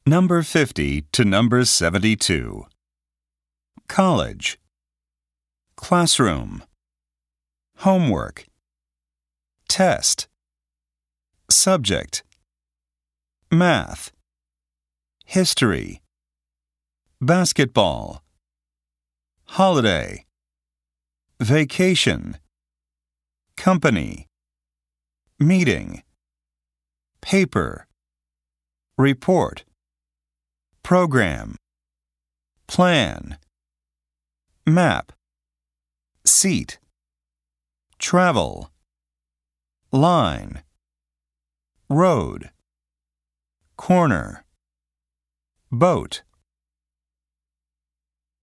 Number 50 to number 72. College. Classroom. Homework. Test. Subject. Math. History. Basketball. Holiday. Vacation. Company. Meeting. Paper. Report. Program. Plan. Map. Seat. Travel. Line. Road. Corner. Boat.